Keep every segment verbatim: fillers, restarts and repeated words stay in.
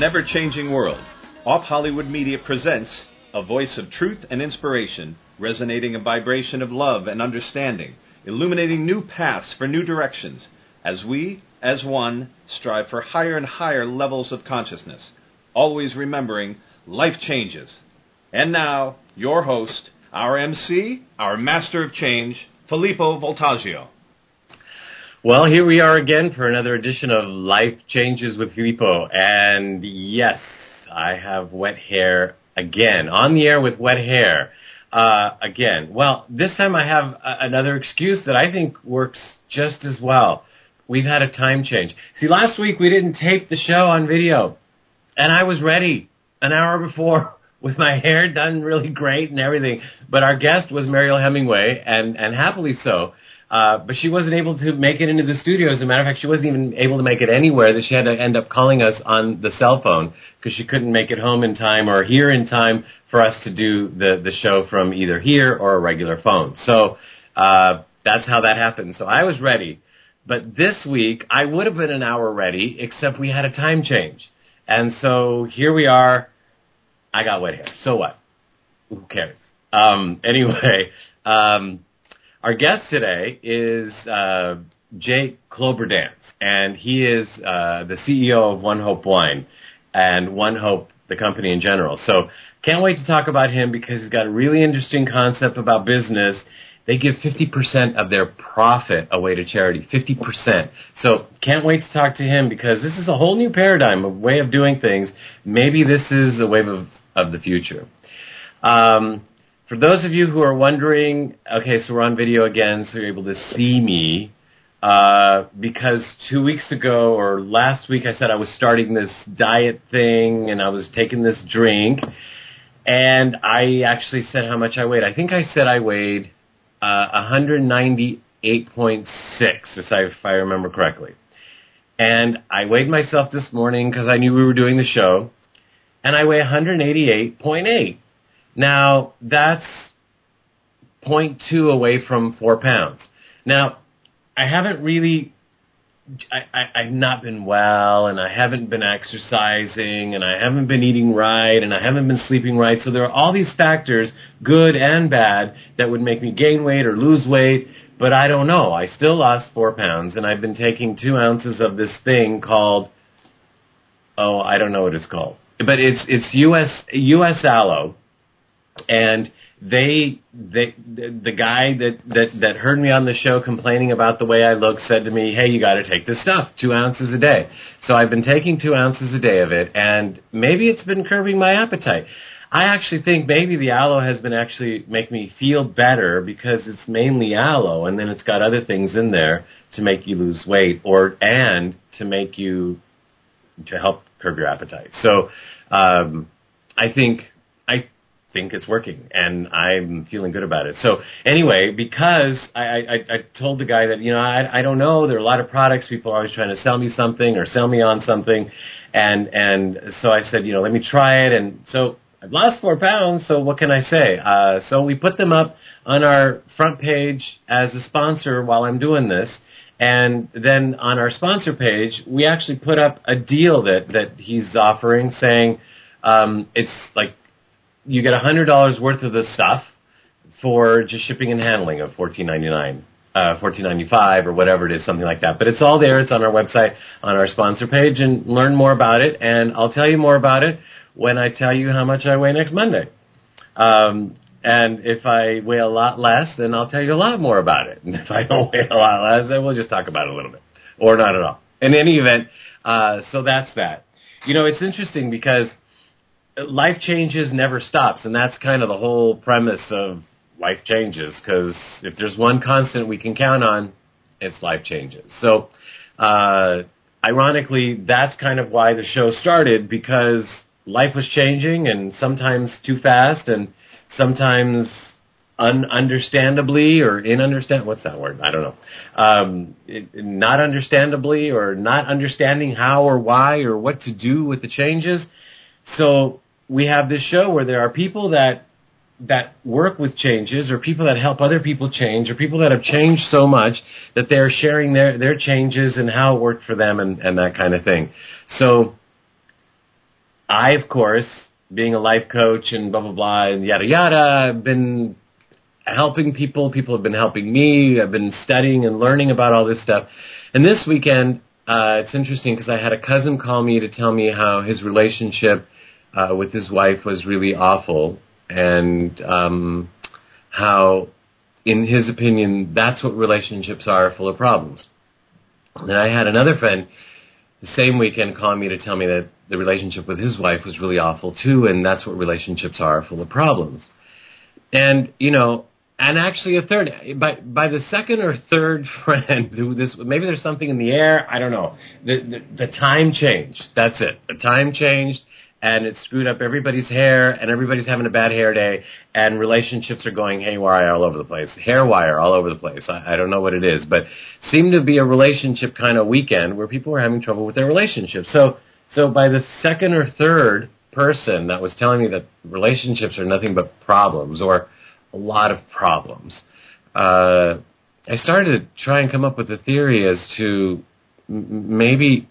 an ever-changing world, Off Hollywood Media presents a voice of truth and inspiration, resonating a vibration of love and understanding, illuminating new paths for new directions, as we, as one, strive for higher and higher levels of consciousness, always remembering life changes. And now, your host, our M C, our master of change, Filippo Voltaggio. Well, here we are again for another edition of Life Changes with Filippo. And yes, I have wet hair again, on the air with wet hair uh, again. Well, this time I have a- another excuse that I think works just as well. We've had a time change. See, last week we didn't tape the show on video, and I was ready an hour before with my hair done really great and everything. But our guest was Mariel Hemingway, and, and happily so. Uh, but she wasn't able to make it into the studio. As a matter of fact, she wasn't even able to make it anywhere, that she had to end up calling us on the cell phone because she couldn't make it home in time or here in time for us to do the, the show from either here or a regular phone. So uh, that's how that happened. So I was ready. But this week, I would have been an hour ready, except we had a time change. And so here we are. I got wet hair. So what? Who cares? Um, anyway, um, our guest today is uh, Jake Kloberdance, and he is uh, the C E O of One Hope Wine and One Hope, the company in general. So can't wait to talk about him because he's got a really interesting concept about business. They give fifty percent of their profit away to charity, fifty percent. So can't wait to talk to him because this is a whole new paradigm, a way of doing things. Maybe this is a wave of, of the future. Um, for those of you who are wondering, okay, so we're on video again, so you're able to see me, uh, because two weeks ago or last week I said I was starting this diet thing and I was taking this drink, and I actually said how much I weighed. I think I said I weighed Uh, one ninety-eight point six, if I, if I remember correctly. And I weighed myself this morning because I knew we were doing the show, and I weigh one eighty-eight point eight. Now, that's zero point two away from four pounds. Now, I haven't really, I, I, I've not been well, and I haven't been exercising, and I haven't been eating right, and I haven't been sleeping right. So there are all these factors, good and bad, that would make me gain weight or lose weight, but I don't know. I still lost four pounds, and I've been taking two ounces of this thing called, oh, I don't know what it's called. But it's it's U S U S Aloe, and they, they the, the guy that, that, that heard me on the show complaining about the way I look said to me, hey, you got to take this stuff, two ounces a day. So I've been taking two ounces a day of it, and maybe it's been curbing my appetite. I actually think maybe the aloe has been actually making me feel better because it's mainly aloe, and then it's got other things in there to make you lose weight or and to make you, to help curb your appetite. So um, I think, I think it's working, and I'm feeling good about it. So anyway, because I, I, I told the guy that, you know, I, I don't know, there are a lot of products, people are always trying to sell me something or sell me on something, and and so I said, you know, let me try it, and so I've lost four pounds, so what can I say? Uh, so we put them up on our front page as a sponsor while I'm doing this, and then on our sponsor page, we actually put up a deal that, that he's offering, saying um, it's like, you get one hundred dollars worth of the stuff for just shipping and handling of fourteen ninety-nine, uh, fourteen ninety-five or whatever it is, something like that. But it's all there. It's on our website, on our sponsor page, and learn more about it. And I'll tell you more about it when I tell you how much I weigh next Monday. Um, and if I weigh a lot less, then I'll tell you a lot more about it. And if I don't weigh a lot less, then we'll just talk about it a little bit, or not at all. In any event, uh, so that's that. You know, it's interesting because life changes never stops, and that's kind of the whole premise of life changes, because if there's one constant we can count on, it's life changes. So, uh, ironically, that's kind of why the show started, because life was changing, and sometimes too fast, and sometimes ununderstandably or inunderstand. What's that word? I don't know. Um, it, not understandably, or not understanding how or why or what to do with the changes. So we have this show where there are people that that work with changes, or people that help other people change, or people that have changed so much that they're sharing their, their changes and how it worked for them, and, and that kind of thing. So I, of course, being a life coach and blah, blah, blah, and yada, yada, I've been helping people. People have been helping me. I've been studying and learning about all this stuff. And this weekend, uh, it's interesting because I had a cousin call me to tell me how his relationship uh, with his wife was really awful, and um, how, in his opinion, that's what relationships are, full of problems. And I had another friend the same weekend call me to tell me that the relationship with his wife was really awful too, and that's what relationships are, full of problems. And, you know, and actually a third, by by the second or third friend who this, maybe there's something in the air, I don't know. The, the, the time changed. That's it. The time changed, and it screwed up everybody's hair, and everybody's having a bad hair day, and relationships are going haywire all over the place, hair wire all over the place. I, I don't know what it is, but seemed to be a relationship kind of weekend where people were having trouble with their relationships. So, so by the second or third person that was telling me that relationships are nothing but problems, or a lot of problems, uh, I started to try and come up with a theory as to m- maybe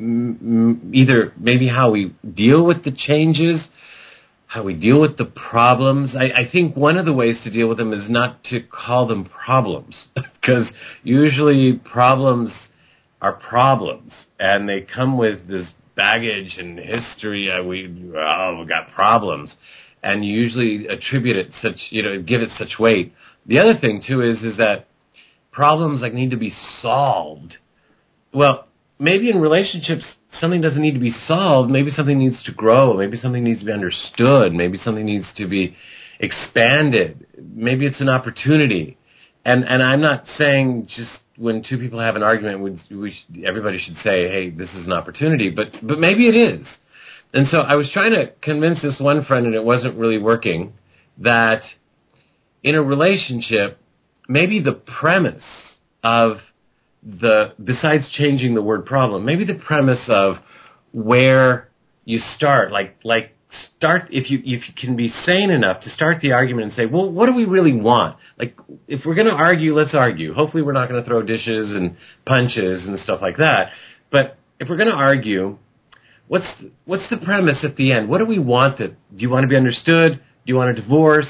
m- either maybe how we deal with the changes, how we deal with the problems. I, I think one of the ways to deal with them is not to call them problems, because usually problems are problems, and they come with this baggage and history. Uh, we oh, we got problems. And you usually attribute it such, you know, give it such weight. The other thing, too, is is that problems, like, need to be solved. Well, maybe in relationships, something doesn't need to be solved. Maybe something needs to grow. Maybe something needs to be understood. Maybe something needs to be expanded. Maybe it's an opportunity. And and I'm not saying just when two people have an argument, we, we should, everybody should say, hey, this is an opportunity. But but maybe it is. And so I was trying to convince this one friend, and it wasn't really working, that in a relationship, maybe the premise of the, besides changing the word problem, maybe the premise of where you start, like like start, if you if you can be sane enough to start the argument and say, well, what do we really want? Like, if we're going to argue, let's argue. Hopefully we're not going to throw dishes and punches and stuff like that. But if we're going to argue, What's what's the premise at the end? What do we want? That do you want to be understood? Do you want a divorce?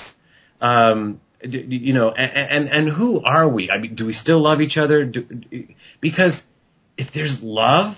Um, do, you know, and, and and who are we? I mean, do we still love each other? Do, because if there's love,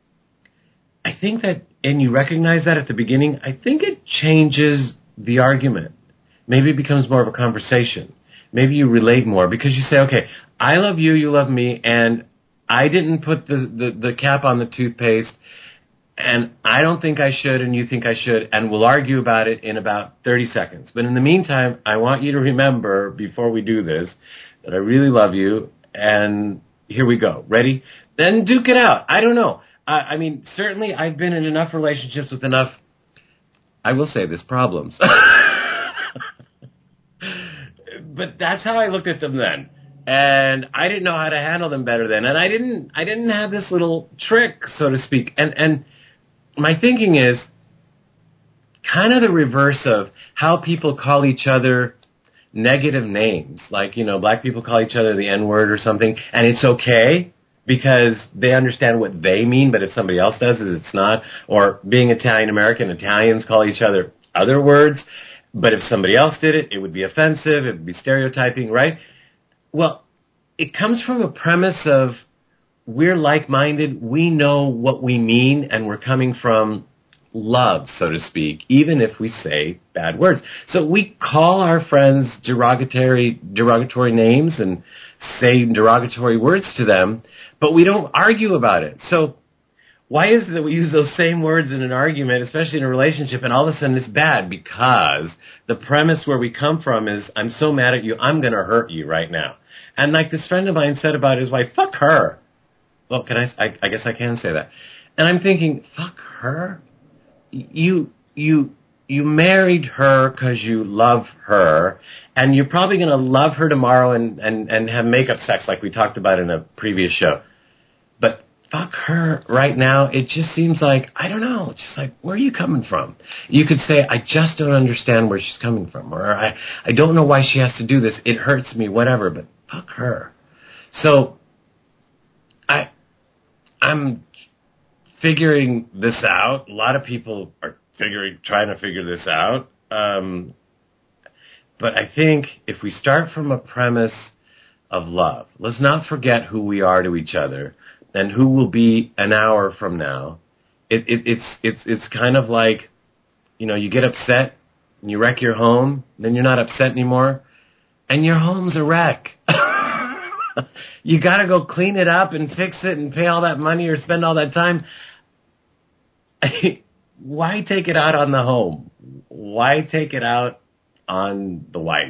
I think that, and you recognize that at the beginning, I think it changes the argument. Maybe it becomes more of a conversation. Maybe you relate more because you say, okay, I love you, you love me, and I didn't put the the, the cap on the toothpaste. And I don't think I should, and you think I should, and we'll argue about it in about thirty seconds. But in the meantime, I want you to remember, before we do this, that I really love you, and here we go. Ready? Then duke it out. I don't know. I, I mean, certainly I've been in enough relationships with enough, I will say this, problems. But that's how I looked at them then. And I didn't know how to handle them better then. And I didn't I didn't have this little trick, so to speak. And and my thinking is kind of the reverse of how people call each other negative names. Like, you know, black people call each other the N-word or something, and it's okay because they understand what they mean, but if somebody else does it, it's not. Or being Italian-American, Italians call each other other words, but if somebody else did it, it would be offensive, it would be stereotyping, right? Well, it comes from a premise of we're like-minded, we know what we mean, and we're coming from love, so to speak, even if we say bad words. So we call our friends derogatory derogatory names and say derogatory words to them, but we don't argue about it. So why is it that we use those same words in an argument, especially in a relationship, and all of a sudden it's bad? Because the premise where we come from is, I'm so mad at you, I'm going to hurt you right now. And like this friend of mine said about his wife, fuck her. Well, can I, I, I guess I can say that. And I'm thinking, fuck her? You, you, you married her because you love her, and you're probably going to love her tomorrow and, and, and have makeup sex like we talked about in a previous show. But fuck her right now, it just seems like, I don't know, it's just like, where are you coming from? You could say, I just don't understand where she's coming from, or I, I don't know why she has to do this, it hurts me, whatever, but fuck her. So, I, I'm figuring this out. A lot of people are figuring, trying to figure this out. Um, but I think if we start from a premise of love, let's not forget who we are to each other and who we'll be an hour from now. It, it, it's it's it's kind of like, you know, you get upset and you wreck your home, then you're not upset anymore, and your home's a wreck. You got to go clean it up and fix it and pay all that money or spend all that time. Why take it out on the home? Why take it out on the wife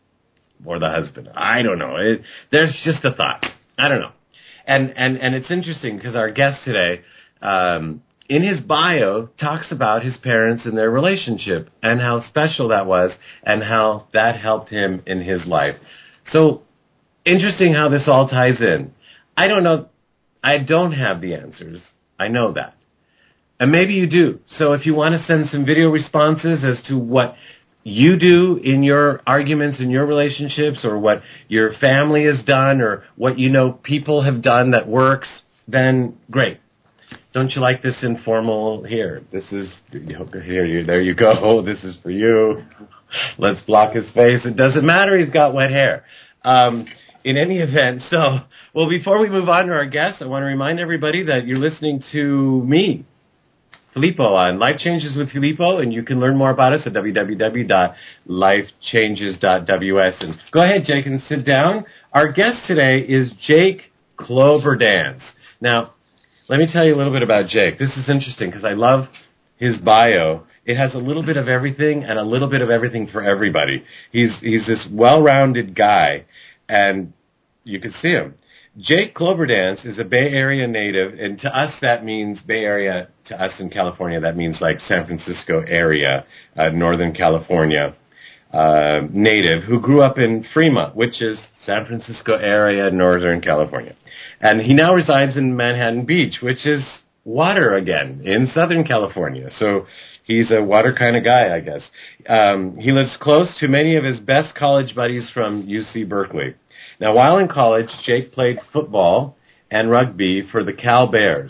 or the husband? I don't know. It, there's just a thought. I don't know. And and and it's interesting because our guest today, um, in his bio, talks about his parents and their relationship and how special that was and how that helped him in his life. So interesting how this all ties in. I don't know. I don't have the answers. I know that. And maybe you do. So if you want to send some video responses as to what you do in your arguments, in your relationships, or what your family has done, or what you know people have done that works, then great. Don't you like this informal, here, this is, here, you, there you go, this is for you, let's block his face. It doesn't matter, he's got wet hair. Um, in any event, so, well, before we move on to our guests, I want to remind everybody that you're listening to me, Filippo, on Life Changes with Filippo, and you can learn more about us at w w w dot life changes dot w s. And go ahead, Jake, and sit down. Our guest today is Jake Cloverdance. Now, let me tell you a little bit about Jake. This is interesting because I love his bio. It has a little bit of everything and a little bit of everything for everybody. He's he's this well-rounded guy, and you can see him. Jake Cloverdance is a Bay Area native, and to us that means Bay Area, to us in California, that means like San Francisco area, uh, Northern California uh, native, who grew up in Fremont, which is San Francisco area, Northern California. And he now resides in Manhattan Beach, which is water again, in Southern California. So he's a water kind of guy, I guess. Um, he lives close to many of his best college buddies from U C Berkeley. Now, while in college, Jake played football and rugby for the Cal Bears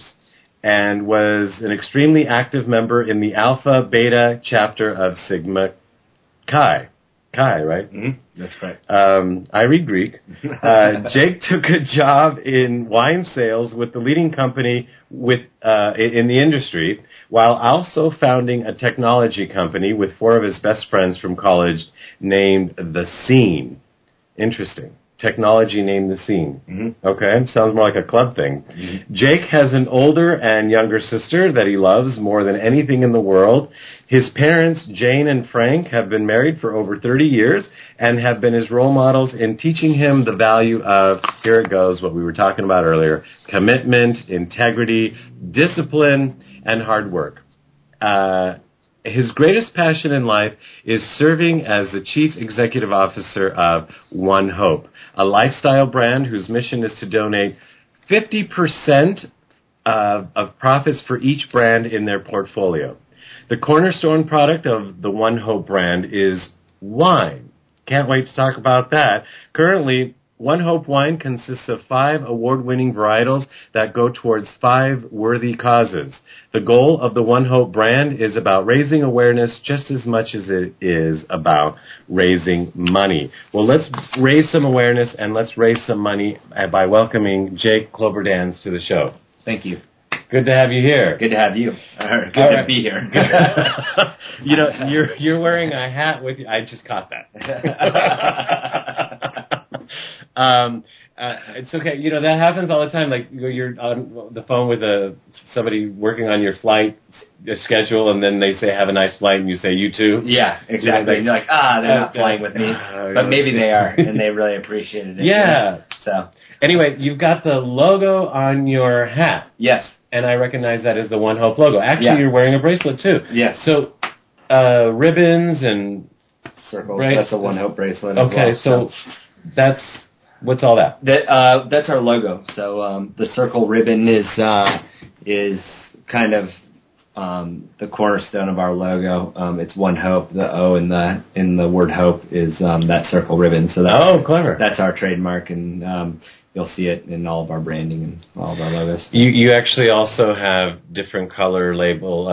and was an extremely active member in the Alpha Beta chapter of Sigma Chi. Chi, right? Mm-hmm. That's correct. Um, I read Greek. Uh, Jake took a job in wine sales with the leading company with uh, in the industry, while also founding a technology company with four of his best friends from college named The Scene. Interesting. Technology named The Scene. Mm-hmm. Okay, sounds more like a club thing. Mm-hmm. Jake has an older and younger sister that he loves more than anything in the world. His parents, Jane and Frank, have been married for over thirty years and have been his role models in teaching him the value of, here it goes, what we were talking about earlier, commitment, integrity, discipline, and hard work. Uh, His greatest passion in life is serving as the Chief Executive Officer of One Hope, a lifestyle brand whose mission is to donate fifty percent of, of profits for each brand in their portfolio. The cornerstone product of the One Hope brand is wine. Can't wait to talk about that. Currently, One Hope wine consists of five award-winning varietals that go towards five worthy causes. The goal of the One Hope brand is about raising awareness just as much as it is about raising money. Well, let's raise some awareness and let's raise some money by welcoming Jake Cloverdance to the show. Thank you. Good to have you here. Good to have you. Uh, good All to right. be here. You know, you're you're wearing a hat with you. I just caught that. Um, uh, it's okay. You know, that happens all the time. Like, you're on the phone with a, somebody working on your flight schedule, and then they say, have a nice flight, and you say, you too? Yeah, exactly. You know, they, and you're like, ah, they're not flying with me. Uh, but maybe they are, and they really appreciated it. Yeah. So, anyway, you've got the logo on your hat. Yes. And I recognize that as the One Hope logo. Actually, yeah. You're wearing a bracelet, too. Yes. So, uh, ribbons and circles. Brace- that's a One Hope bracelet okay, as well. so, so that's... What's all that? That uh, that's our logo. So um, the circle ribbon is uh, is kind of um, the cornerstone of our logo. Um, it's One Hope. The O in the in the word hope is um, that circle ribbon. So that's, oh, clever. That's our trademark, and um, you'll see it in all of our branding and all of our logos. You you actually also have different color label uh,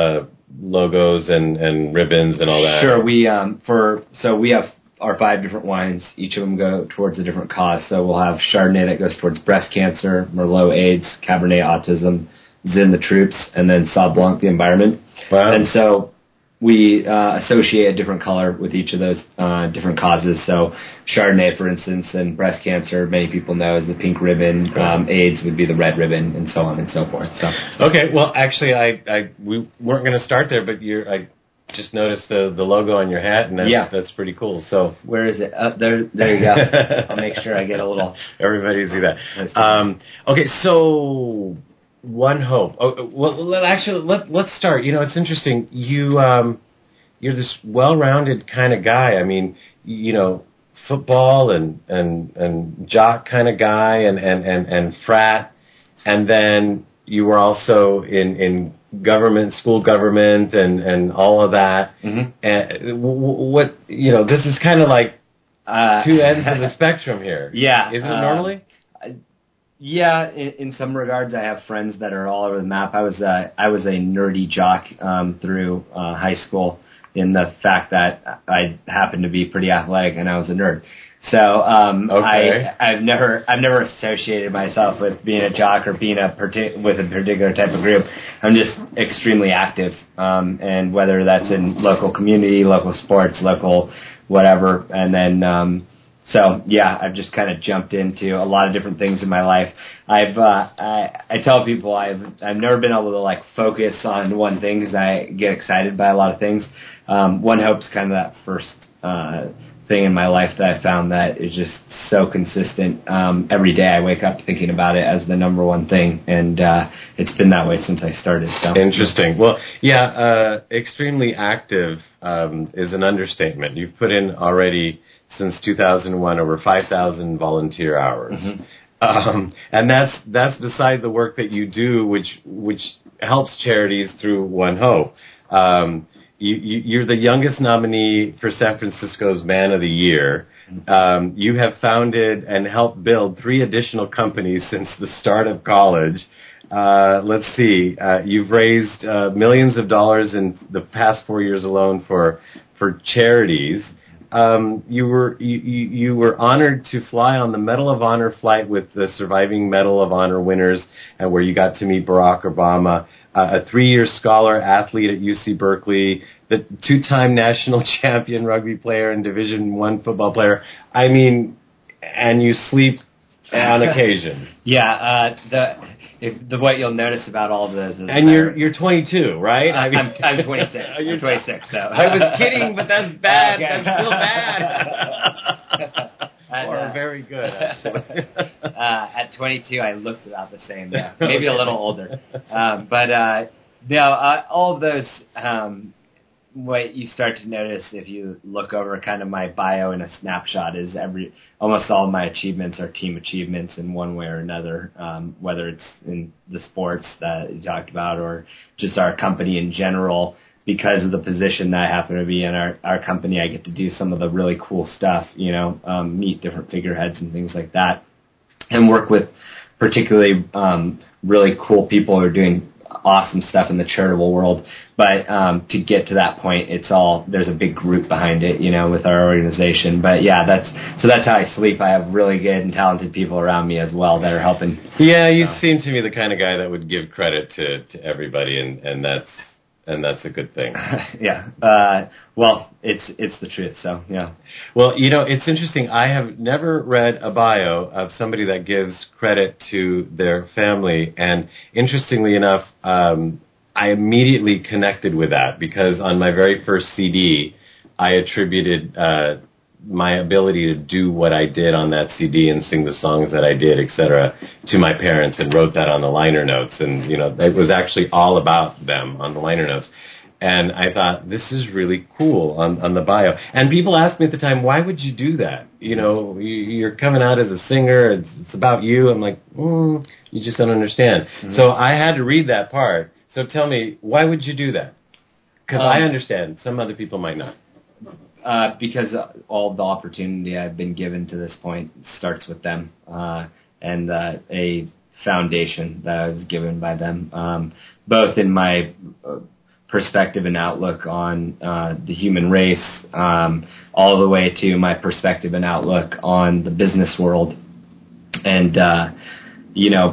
logos and, and ribbons and all that? Sure. We um for so we have our five different wines. Each of them go towards a different cause. So we'll have Chardonnay that goes towards breast cancer, Merlot AIDS, Cabernet autism, Zin the troops, and then Sauv Blanc the environment. Wow. And so we uh, associate a different color with each of those uh, different causes. So Chardonnay, for instance, and breast cancer, many people know is the pink ribbon. Um, AIDS would be the red ribbon, and so on and so forth. So okay, well, actually, I, I we weren't going to start there, but you're, I just noticed the the logo on your hat, and that's, yeah. that's pretty cool. So where is it? Uh, there, there you go. I'll make sure I get a little. Everybody see that. Um, okay, so. One Hope. Oh, well, let, actually, let, let's start. You know, it's interesting. You, um, you're this well-rounded kind of guy. I mean, you know, football and, and, and jock kind of guy and, and, and, and frat. And then you were also in, in government, school government and, and all of that. Mm-hmm. And what, you know, this is kind of like uh, two ends of the spectrum here. Yeah. Isn't it uh, normally? Yeah, in, in some regards, I have friends that are all over the map. I was uh, I was a nerdy jock um, through uh, high school, in the fact that I happened to be pretty athletic and I was a nerd. So um, okay. I I've never I've never associated myself with being a jock or being a partic- with a particular type of group. I'm just extremely active, um, and whether that's in local community, local sports, local whatever, and then. Um, So yeah, I've just kind of jumped into a lot of different things in my life. I've uh, I, I tell people I've I've never been able to like focus on one thing because I get excited by a lot of things. Um, One Hope's kind of that first uh, thing in my life that I found that is just so consistent. Um, every day I wake up thinking about it as the number one thing, and uh, it's been that way since I started. So interesting. Well, yeah, uh, extremely active um, is an understatement. You've put in already. Since two thousand one, over five thousand volunteer hours. Mm-hmm. Um, and that's that's beside the work that you do, which which helps charities through One Hope. Um, you, you, you're the youngest nominee for San Francisco's Man of the Year. Um, you have founded and helped build three additional companies since the start of college. Uh, let's see, uh, you've raised uh, millions of dollars in the past four years alone for for charities. Um, you were you, you were honored to fly on the Medal of Honor flight with the surviving Medal of Honor winners, and where you got to meet Barack Obama, uh, a three-year scholar athlete at U C Berkeley, the two-time national champion rugby player and Division One football player. I mean, and you sleep on occasion. Yeah, uh, the if, the what you'll notice about all of this is and you're you're twenty-two, right? Uh, I mean, I'm, I'm twenty-six. You're I'm twenty-six. So. I was kidding, but that's bad. Okay. That's still bad. and, or uh, very good, actually. uh, at twenty-two, I looked about the same. Yeah, maybe okay. a little older. Um, but uh, no, uh, all of those. Um, what you start to notice if you look over kind of my bio in a snapshot is every almost all of my achievements are team achievements in one way or another, um, whether it's in the sports that you talked about or just our company in general. Because of the position that I happen to be in our, our company, I get to do some of the really cool stuff, you know, um, meet different figureheads and things like that, and work with particularly um, really cool people who are doing awesome stuff in the charitable world. But um, to get to that point, it's all there's a big group behind it, you know, with our organization. But yeah, that's so that's how I sleep. I have really good and talented people around me as well that are helping. Yeah, you so. seem to me the kind of guy that would give credit to, to everybody, and, and that's and that's a good thing. yeah. Uh, well, it's it's the truth. So yeah. Well, you know, it's interesting. I have never read a bio of somebody that gives credit to their family, and interestingly enough, um, I immediately connected with that because on my very first C D, I attributed uh, my ability to do what I did on that C D and sing the songs that I did, et cetera, to my parents, and wrote that on the liner notes. And, you know, it was actually all about them on the liner notes. And I thought, this is really cool on, on the bio. And people asked me at the time, why would you do that? You know, you, you're coming out as a singer. It's, it's about you. I'm like, mm, you just don't understand. Mm-hmm. So I had to read that part. So tell me, why would you do that? Because um, I understand. Some other people might not. Uh, because all the opportunity I've been given to this point starts with them, uh, and uh, a foundation that I was given by them, um, both in my uh, perspective and outlook on uh, the human race, um, all the way to my perspective and outlook on the business world. And, uh, you know,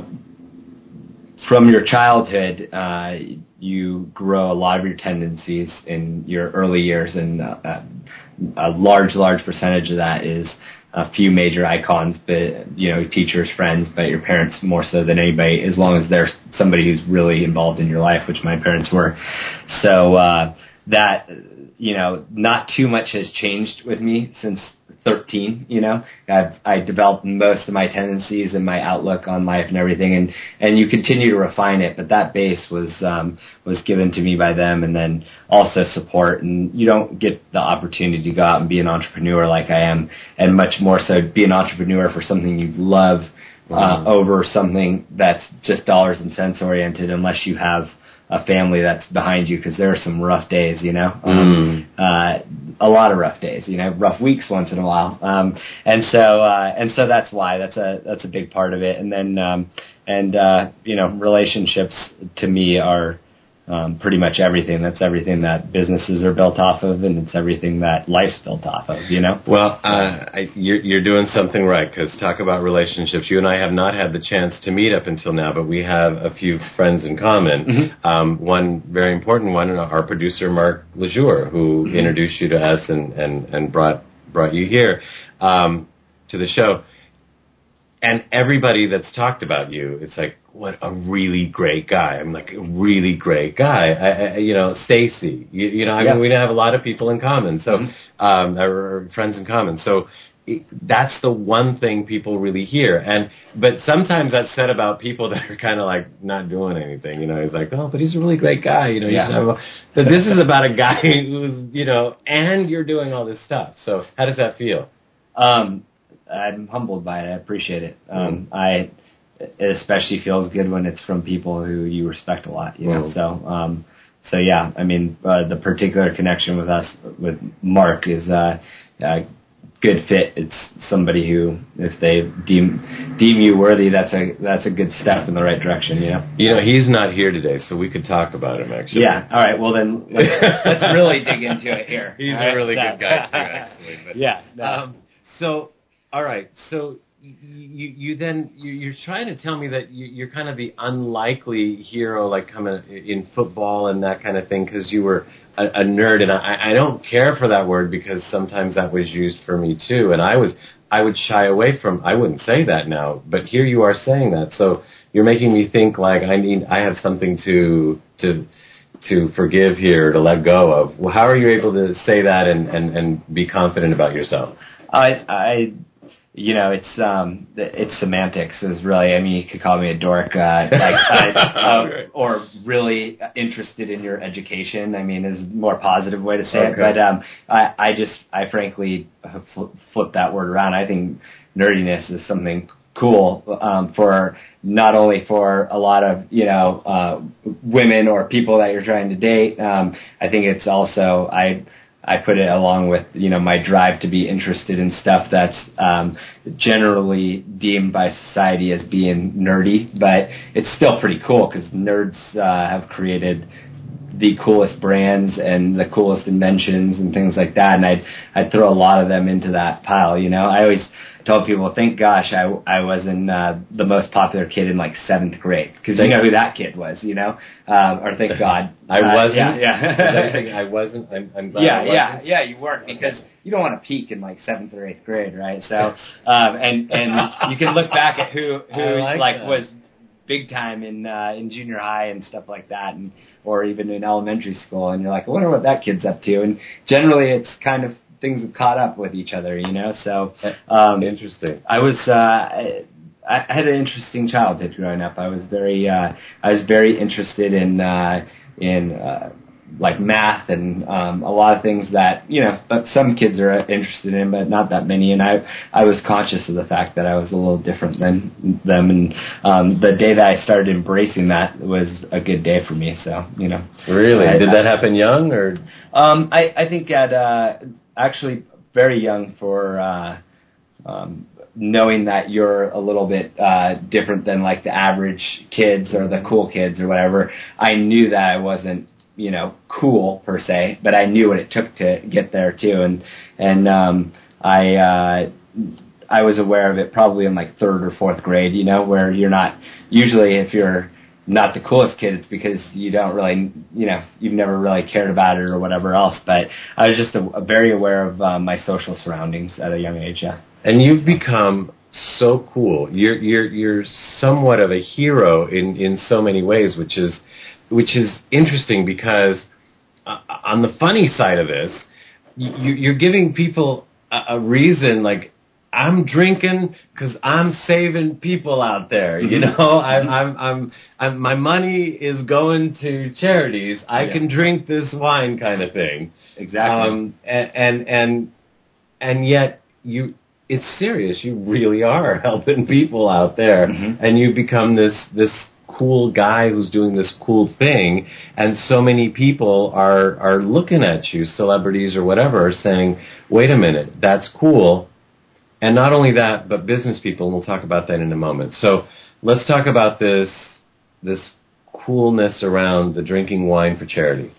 from your childhood, uh, you grow a lot of your tendencies in your early years, and uh, a large, large percentage of that is a few major icons, but, you know, teachers, friends, but your parents more so than anybody, as long as they're somebody who's really involved in your life, which my parents were. So uh, that, you know, not too much has changed with me since thirteen, you know. I've I developed most of my tendencies and my outlook on life and everything, and, and you continue to refine it, but that base was um, was given to me by them, and then also support. And you don't get the opportunity to go out and be an entrepreneur like I am, and much more so be an entrepreneur for something you love uh, mm. over something that's just dollars and cents oriented, unless you have a family that's behind you, because there are some rough days, you know, um, mm. uh, a lot of rough days, you know, rough weeks once in a while. Um, and so, uh, and so that's why that's a, that's a big part of it. And then, um, and, uh, you know, relationships to me are, Um, pretty much everything. That's everything that businesses are built off of, and it's everything that life's built off of, you know? Well, uh, I, you're, you're doing something right, because talk about relationships. You and I have not had the chance to meet up until now, but we have a few friends in common. Mm-hmm. Um, one very important one, our producer, Mark Lejour, who mm-hmm. introduced you to us and, and, and brought brought you here um, to the show. And everybody that's talked about you, it's like, what a really great guy. I'm like, a really great guy. I, I, you know, Stacy, you, you know, I yeah. mean, we have a lot of people in common, so, mm-hmm. um, or friends in common. So it, that's the one thing people really hear. And, but sometimes that's said about people that are kind of like not doing anything, you know, he's like, oh, but he's a really great guy, you know, yeah. he's not, but this is about a guy who's, you know, and you're doing all this stuff. So how does that feel? Um, I'm humbled by it. I appreciate it. Um, mm. I, it especially feels good when it's from people who you respect a lot, you know? Mm. So, um, so yeah, I mean, uh, the particular connection with us, with Mark is, uh, a good fit. It's somebody who, if they deem, deem you worthy, that's a, that's a good step in the right direction, you know? You know, he's not here today, so we could talk about him, actually. Yeah. All right. Well, then let's, let's really dig into it here. He's all a right? really so, good guy, too, actually. But, yeah. No. Um, so, all right, so you you then you, you're trying to tell me that you, you're kind of the unlikely hero, like coming in football and that kind of thing, because you were a, a nerd, and I, I don't care for that word, because sometimes that was used for me too, and I was I would shy away from. I wouldn't say that now, but here you are saying that, so you're making me think like I need I have something to to to forgive here, to let go of. Well, how are you able to say that and and, and be confident about yourself? I I. You know, it's um, it's semantics. Is really, I mean, you could call me a dork, uh, like, I, uh, or really interested in your education. I mean, is a more positive way to say okay. it. But um, I, I just, I frankly fl- flip that word around. I think nerdiness is something cool um, for not only for a lot of you know uh, women or people that you're trying to date. Um, I think it's also I. I put it along with, you know, my drive to be interested in stuff that's um, generally deemed by society as being nerdy, but it's still pretty cool because nerds uh, have created the coolest brands and the coolest inventions and things like that, and I'd, I'd throw a lot of them into that pile, you know. I always tell people, thank gosh I, I wasn't uh, the most popular kid in like seventh grade, because you know who that kid was, you know, um, or thank God. I uh, wasn't? Yeah. yeah. I wasn't? I'm, I'm glad yeah, I wasn't. yeah, yeah, you weren't, because you don't want to peak in like seventh or eighth grade, right? So, um, and, and you can look back at who, who like, like that. was big time in uh, in junior high and stuff like that, and or even in elementary school, and you're like, I wonder what that kid's up to. And generally, it's kind of things have caught up with each other, you know. So um, interesting. I was uh, I, I had an interesting childhood growing up. I was very uh, I was very interested in uh, in uh, like math and um, a lot of things that, you know, but some kids are interested in, but not that many. And I I was conscious of the fact that I was a little different than them. And um, the day that I started embracing that was a good day for me. So, you know. Really? I, Did I, that happen young or? Um, I, I think at uh, actually very young for uh, um, knowing that you're a little bit uh, different than like the average kids or the cool kids or whatever. I knew that I wasn't you know, cool per se, but I knew what it took to get there too. And, and, um, I, uh, I was aware of it probably in like third or fourth grade, you know, where you're not, usually if you're not the coolest kid, it's because you don't really, you know, you've never really cared about it or whatever else. But I was just a, a very aware of um, my social surroundings at a young age, yeah. And you've become so cool. You're you're you're somewhat of a hero in, in so many ways, which is which is interesting because uh, on the funny side of this, you, you're giving people a, a reason, like, I'm drinking because I'm saving people out there. You know, I'm, I'm, I'm, I'm, my money is going to charities. I yeah. can drink this wine, kind of thing. Exactly. Um, and, and, and, and yet you, it's serious. You really are helping people out there, mm-hmm. and you become this, this cool guy who's doing this cool thing. And so many people are, are looking at you, celebrities or whatever, saying, wait a minute, that's cool. And not only that, but business people, and we'll talk about that in a moment. So let's talk about this this coolness around the drinking wine for charity.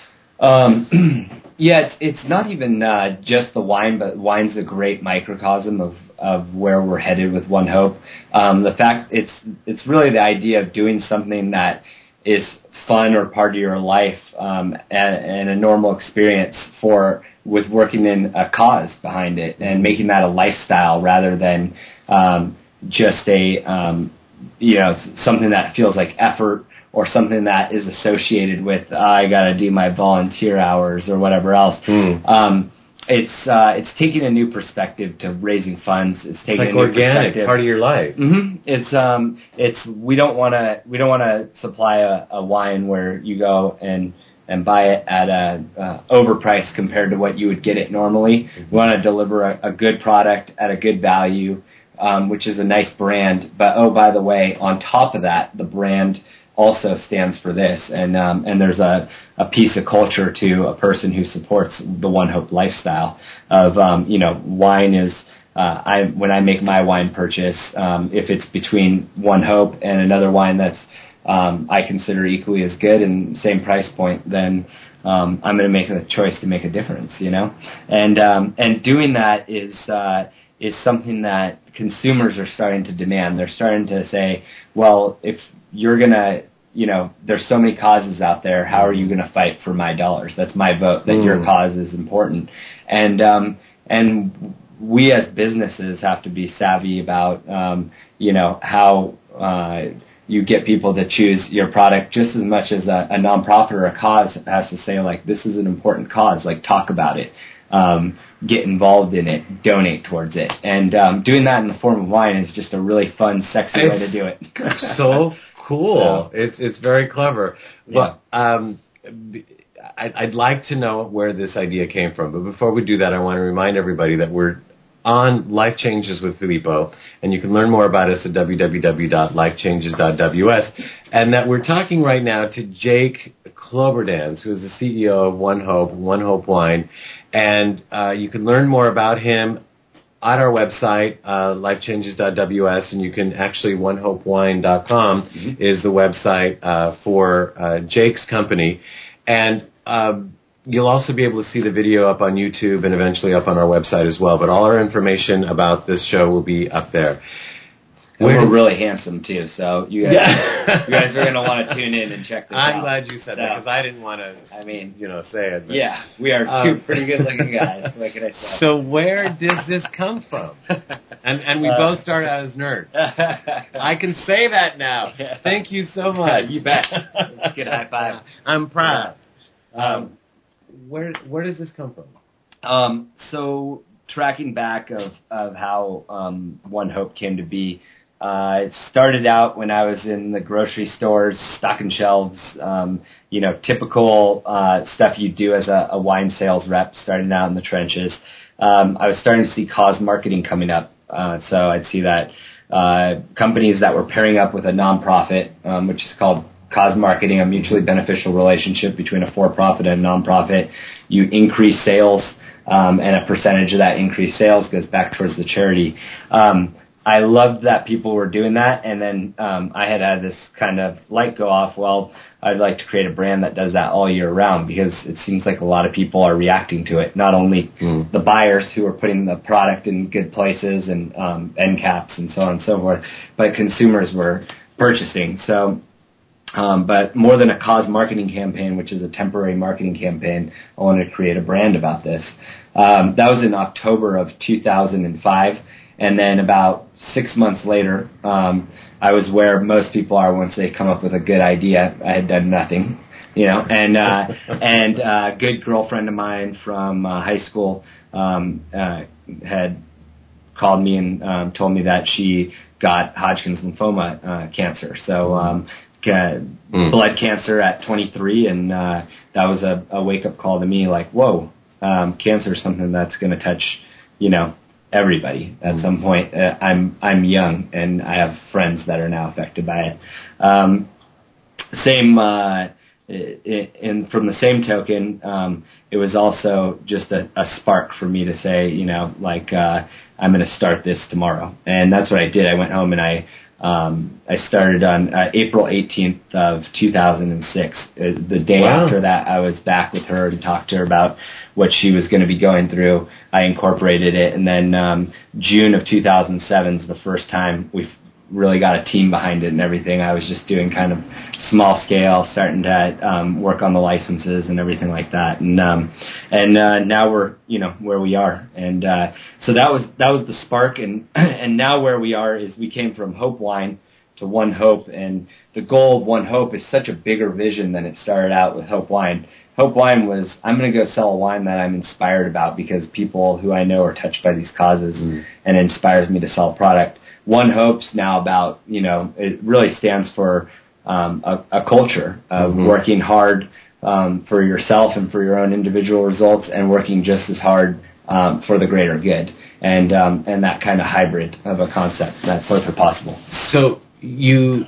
Um, yeah, it's, it's not even uh, just the wine, but wine's a great microcosm of, of where we're headed with One Hope. Um, the fact it's it's really the idea of doing something that is fun or part of your life um, and, and a normal experience for with working in a cause behind it and making that a lifestyle rather than um, just a um, you know something that feels like effort or something that is associated with oh, I got to do my volunteer hours or whatever else. Mm. Um, it's uh, it's taking a new perspective to raising funds. It's taking it's like a new organic perspective. Part of your life. Mm-hmm. It's um it's we don't want to we don't want to supply a, a wine where you go and and buy it at a uh, overpriced compared to what you would get it normally. Mm-hmm. We want to deliver a, a good product at a good value, um, which is a nice brand. But oh, by the way, on top of that, the brand also stands for this, and um, and there's a, a piece of culture to a person who supports the One Hope lifestyle of um, you know wine is uh, I when I make my wine purchase, um, if it's between One Hope and another wine that's um, I consider equally as good and same price point, then um, I'm going to make a choice to make a difference, you know, and um, and doing that is. Uh, is something that consumers are starting to demand. They're starting to say, well, if you're going to, you know, there's so many causes out there, how are you going to fight for my dollars? That's my vote, that mm. your cause is important. And um, and we as businesses have to be savvy about, um, you know, how uh, you get people to choose your product just as much as a, a nonprofit or a cause has to say, like, this is an important cause, like, talk about it. Um, get involved in it, donate towards it. And um, doing that in the form of wine is just a really fun, sexy it's way to do it. So cool. So, it's it's very clever. Yeah. But um, I'd, I'd like to know where this idea came from. But before we do that, I want to remind everybody that we're on Life Changes with Filippo, and you can learn more about us at w w w dot life changes dot w s, and that we're talking right now to Jake Cloberdans, who is the C E O of One Hope, One Hope Wine, and uh, you can learn more about him at our website, uh, life changes dot w s, and you can actually, one hope wine dot com mm-hmm. is the website uh, for uh, Jake's company, and um, you'll also be able to see the video up on YouTube and eventually up on our website as well. But all our information about this show will be up there. And we're really handsome, too, so you guys, yeah. you guys are going to want to tune in and check this I'm out. I'm glad you said so, that, because I didn't want to, I mean, you know, say it. But, yeah, we are two um, pretty good-looking guys. What can I say? So where did this come from? And and we uh, both started out as nerds. I can say that now. Yeah. Thank you so much. You bet. Let's get a high five. I'm proud. Yeah. Um, where where does this come from? Um, so tracking back of, of how um, One Hope came to be, Uh, it started out when I was in the grocery stores, stocking shelves, um, you know, typical uh, stuff you do as a, a wine sales rep, starting out in the trenches. Um, I was starting to see cause marketing coming up. Uh, so I'd see that uh, companies that were pairing up with a nonprofit, um, which is called cause marketing, a mutually beneficial relationship between a for-profit and a nonprofit. You increase sales, um, and a percentage of that increased sales goes back towards the charity. Um, I loved that people were doing that, and then um, I had had this kind of light go off. Well, I'd like to create a brand that does that all year round, because it seems like a lot of people are reacting to it. Not only mm. the buyers who are putting the product in good places and um, end caps and so on and so forth, but consumers were purchasing. So, um, but more than a cause marketing campaign, which is a temporary marketing campaign, I wanted to create a brand about this. Um, that was in October of two thousand five. And then about six months later, um, I was where most people are once they come up with a good idea. I had done nothing, you know. And uh, and uh, a good girlfriend of mine from uh, high school um, uh, had called me and um, told me that she got Hodgkin's lymphoma uh, cancer. So um, mm. blood cancer at twenty-three, and uh, that was a, a wake-up call to me. Like, whoa, um, cancer is something that's going to touch, you know, everybody at some point. Uh, I'm I'm young, and I have friends that are now affected by it. Um, same, uh, and from the same token, um, it was also just a, a spark for me to say, you know, like uh, I'm going to start this tomorrow, and that's what I did. I went home and I um, I started on uh, April eighteenth of two thousand six. Uh, the day wow. after that, I was back with her and talked to her about what she was going to be going through. I incorporated it, and then um, June of two thousand seven is the first time we've really got a team behind it and everything. I was just doing kind of small scale, starting to um, work on the licenses and everything like that, and um, and uh, now we're you know where we are, and uh, so that was that was the spark, and and now where we are is we came from Hope Wine to One Hope, and the goal of One Hope is such a bigger vision than it started out with Hope Wine. Hope Wine was, I'm going to go sell a wine that I'm inspired about because people who I know are touched by these causes, mm. and it inspires me to sell a product. One Hope's now about, you know, it really stands for um, a, a culture of mm-hmm. working hard um, for yourself and for your own individual results, and working just as hard um, for the greater good, and um, and that kind of hybrid of a concept. That's both are possible. So you...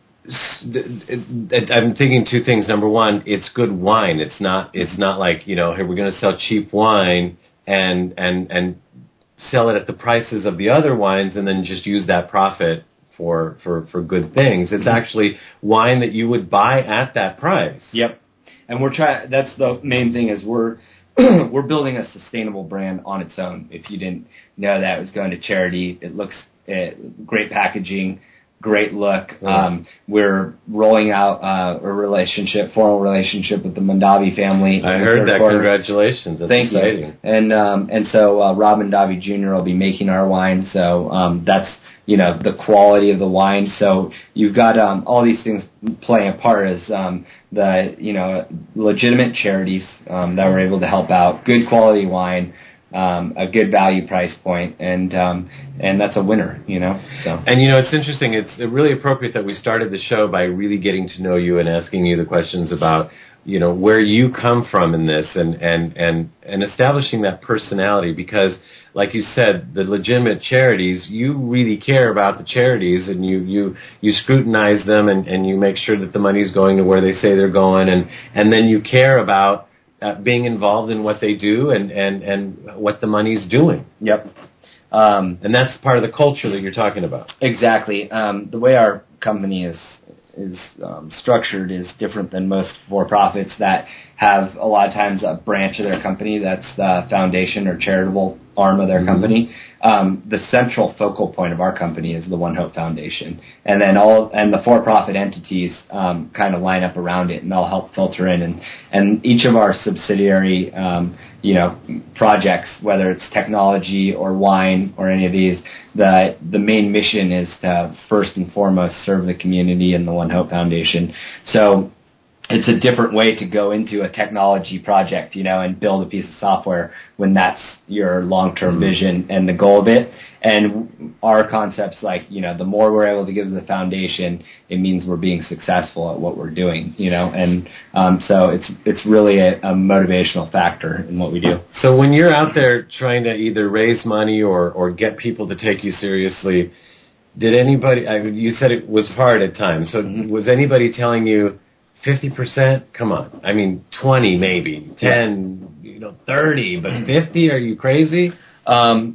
I'm thinking two things. Number one, it's good wine. It's not. It's not like, you know, hey, we're going to sell cheap wine and and and sell it at the prices of the other wines, and then just use that profit for for for good things. It's actually wine that you would buy at that price. Yep. And we're trying. That's the main thing, is we're we're building a sustainable brand on its own. If you didn't know that, it was going to charity. It looks uh, great packaging. Great look. Nice. Um, we're rolling out uh, a relationship, formal relationship with the Mondavi family. I heard that. Quarter. Congratulations. That's Thank exciting. you. And um, and so uh, Rob Mondavi Junior will be making our wine. So um, that's, you know, the quality of the wine. So you've got um, all these things playing a part as um, the, you know, legitimate charities um, that were able to help out, good quality wine, Um, a good value price point, and um, and that's a winner, you know. So and you know, it's interesting. It's really appropriate that we started the show by really getting to know you and asking you the questions about, you know, where you come from in this, and and and and establishing that personality, because, like you said, the legitimate charities, you really care about the charities, and you you you scrutinize them, and and you make sure that the money's going to where they say they're going, and and then you care about Uh, being involved in what they do, and, and, and what the money's doing. Yep. Um, and that's part of the culture that you're talking about. Exactly. Um, the way our company is is um, structured is different than most for-profits that have a lot of times a branch of their company that's the foundation or charitable arm of their mm-hmm. company. Um, the central focal point of our company is the One Hope Foundation, and then all and the for-profit entities um, kind of line up around it, and they'll help filter in. And, and each of our subsidiary, um, you know, projects, whether it's technology or wine or any of these, the the main mission is to first and foremost serve the community and the One Hope Foundation. So it's a different way to go into a technology project, you know, and build a piece of software when that's your long-term mm-hmm. vision and the goal of it. And our concepts, like, you know, the more we're able to give to the foundation, it means we're being successful at what we're doing, you know. And um, so it's it's really a, a motivational factor in what we do. So when you're out there trying to either raise money or, or get people to take you seriously, did anybody, I mean, you said it was hard at times, so mm-hmm. was anybody telling you, fifty percent? Come on. I mean, twenty maybe, ten, you know, thirty, but fifty? Are you crazy? Um,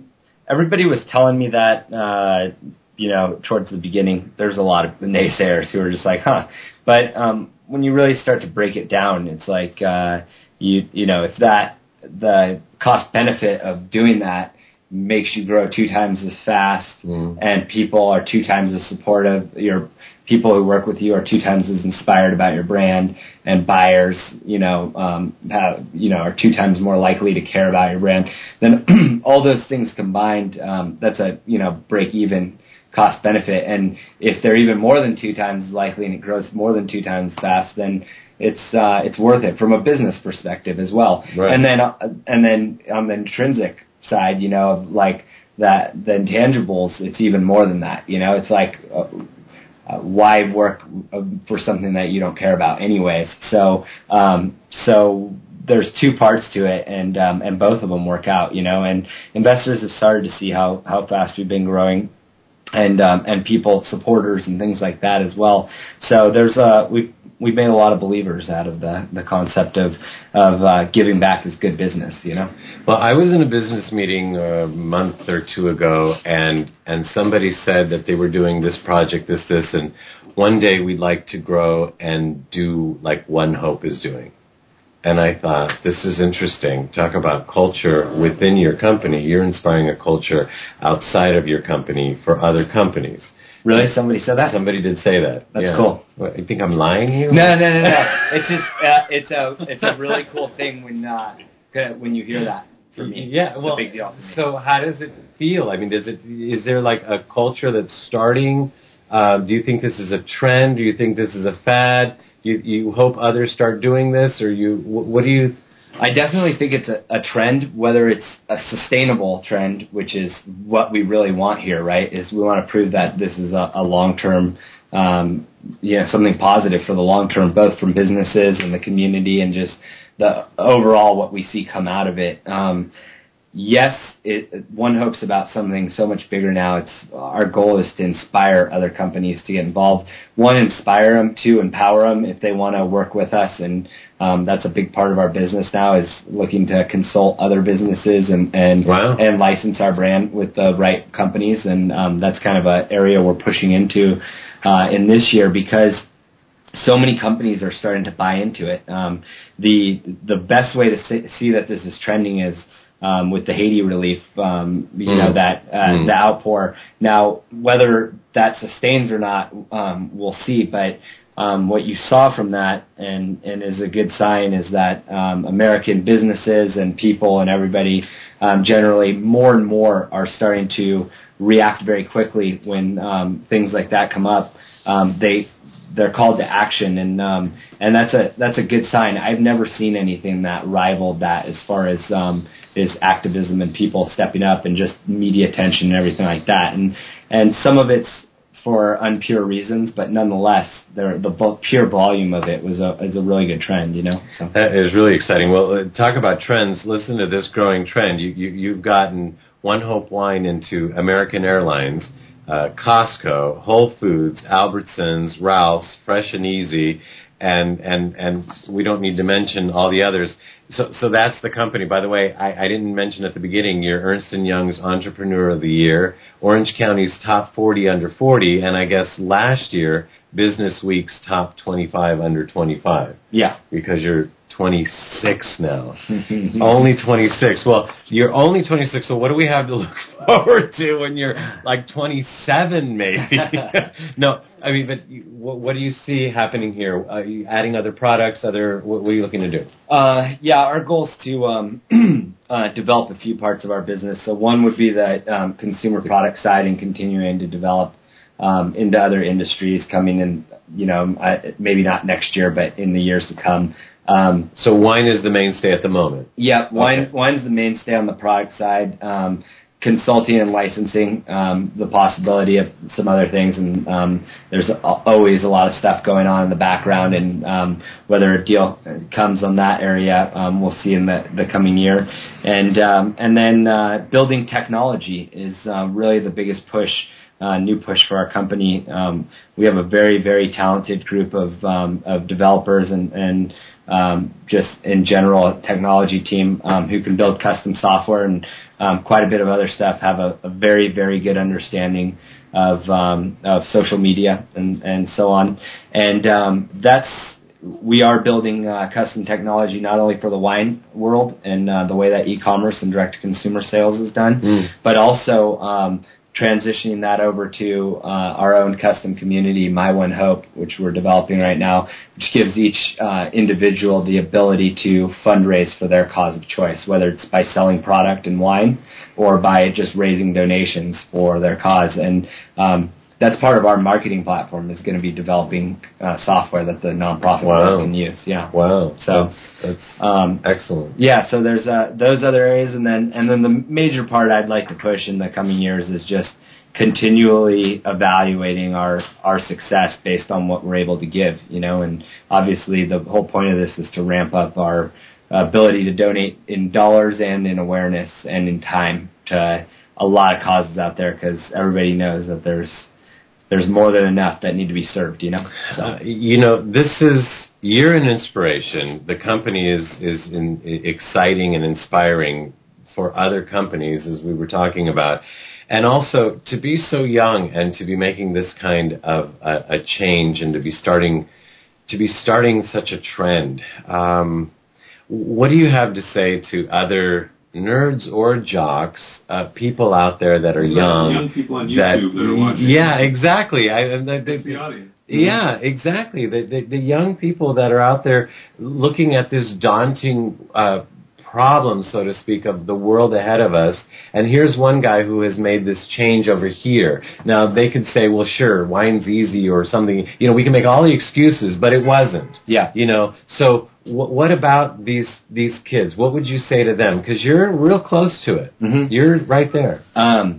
everybody was telling me that, uh, you know, towards the beginning. There's a lot of naysayers who are just like, huh. But um, when you really start to break it down, it's like, uh, you you know, if that, the cost benefit of doing that makes you grow two times as fast, mm. and people are two times as supportive, your people who work with you are two times as inspired about your brand, and buyers, you know, um, have, you know, are two times more likely to care about your brand, then all those things combined, um, that's a, you know, break even cost benefit. And if they're even more than two times as likely and it grows more than two times as fast, then it's uh, it's worth it from a business perspective as well. Right. And then uh, and then on the intrinsic side, you know, like that, the intangibles, it's even more than that. You know, it's like, uh, uh, why work for something that you don't care about anyways? So um, so there's two parts to it, and um, and both of them work out. You know, and investors have started to see how how fast we've been growing. And um, and people, supporters, and things like that as well. So there's uh, we've we've made a lot of believers out of the, the concept of of uh, giving back is good business. You know. Well, I was in a business meeting a month or two ago, and and somebody said that they were doing this project, this this, and one day we'd like to grow and do like One Hope is doing. And I thought, this is interesting. Talk about culture within your company. You're inspiring a culture outside of your company for other companies. Really? Somebody said that? Somebody did say that. That's yeah. cool. What, you think I'm lying to you? No, no, no, no. It's just, uh, it's a it's a really cool thing when uh, when you hear that. For me, yeah, well, it's a big deal for me. So how does it feel? I mean, does it? Is there like a culture that's starting? Uh, do you think this is a trend? Do you think this is a fad? You you hope others start doing this, or you? What do you? I definitely think it's a, a trend, whether it's a sustainable trend, which is what we really want here, right? Is we want to prove that this is a, a long-term, um, you know, something positive for the long term, both from businesses and the community, and just the overall what we see come out of it. Um, Yes, it, One Hope's about something so much bigger now. It's our goal is to inspire other companies to get involved. One, inspire them. Two, empower them if they want to work with us, and um, that's a big part of our business now. Is looking to consult other businesses and and, wow. and license our brand with the right companies, and um, that's kind of an area we're pushing into uh, in this year because so many companies are starting to buy into it. Um, the the best way to see, see that this is trending is. Um, with the Haiti relief, um, you mm. know, that uh, mm. the outpour. Now, whether that sustains or not, um, we'll see. But um, what you saw from that, and, and is a good sign, is that um, American businesses and people and everybody um, generally more and more are starting to react very quickly when um, things like that come up. Um, they they're called to action, and um, and that's a that's a good sign. I've never seen anything that rivaled that as far as um, is activism and people stepping up and just media attention and everything like that. And and some of it's for unpure reasons, but nonetheless, the the pure volume of it was a is a really good trend. You know, so that is really exciting. Well, talk about trends. Listen to this growing trend. You, you you've gotten One Hope Wine into American Airlines. Uh, Costco, Whole Foods, Albertsons, Ralph's, Fresh and Easy, and and and we don't need to mention all the others. So so that's the company. By the way, I, I didn't mention at the beginning, you're Ernst and Young's Entrepreneur of the Year, Orange County's Top forty Under forty, and I guess last year, Business Week's Top twenty-five Under twenty-five. Yeah. Because you're twenty-six now. Only twenty-six. Well, you're only twenty-six, so what do we have to look forward to when you're like twenty-seven, maybe? No, I mean, but what, what do you see happening here? Are you adding other products? Other what, what are you looking to do? Uh, yeah, our goal is to um, uh, develop a few parts of our business. So one would be the um, consumer product side and continuing to develop um, into other industries coming in, you know, maybe not next year, but in the years to come. Um, so wine is the mainstay at the moment. Yeah, wine okay. wine's the mainstay on the product side. Um, consulting and licensing, um, the possibility of some other things, and um, there's always a lot of stuff going on in the background. And um, whether a deal comes on that area, um, we'll see in the, the coming year. And um, and then uh, building technology is uh, really the biggest push. Uh, new push for our company. Um, we have a very, very talented group of um, of developers and, and um, just in general a technology team um, who can build custom software, and um, quite a bit of other stuff, have a, a very, very good understanding of um, of social media and, and so on. And um, that's we are building uh, custom technology not only for the wine world and uh, the way that e-commerce and direct-to-consumer sales is done, mm. but also um, transitioning that over to uh, our own custom community, My One Hope, which we're developing right now, which gives each uh, individual the ability to fundraise for their cause of choice, whether it's by selling product and wine or by just raising donations for their cause. And um, that's part of our marketing platform, is going to be developing uh, software that the nonprofit wow. can use. Yeah. Wow. So that's, that's um, excellent. Yeah. So there's uh, those other areas, and then and then the major part I'd like to push in the coming years is just continually evaluating our our success based on what we're able to give. You know, and obviously the whole point of this is to ramp up our ability to donate in dollars and in awareness and in time to a lot of causes out there, because everybody knows that there's There's more than enough that need to be served, you know. So. Uh, you know, this is you're an inspiration. The company is is in, exciting and inspiring for other companies, as we were talking about, and also to be so young and to be making this kind of a, a change and to be starting to be starting such a trend. Um, what do you have to say to other nerds or jocks, uh, people out there that are young, young people on YouTube that, that are watching. Yeah, exactly. I, I, they, That's the audience. Yeah, exactly. The, the, the young people that are out there looking at this daunting uh, problem, so to speak, of the world ahead of us. And here's one guy who has made this change over here. Now, they could say, well, sure, wine's easy or something. You know, we can make all the excuses, but it wasn't. Yeah. You know, so w- what about these these kids? What would you say to them? Because you're real close to it. Mm-hmm. You're right there. Um,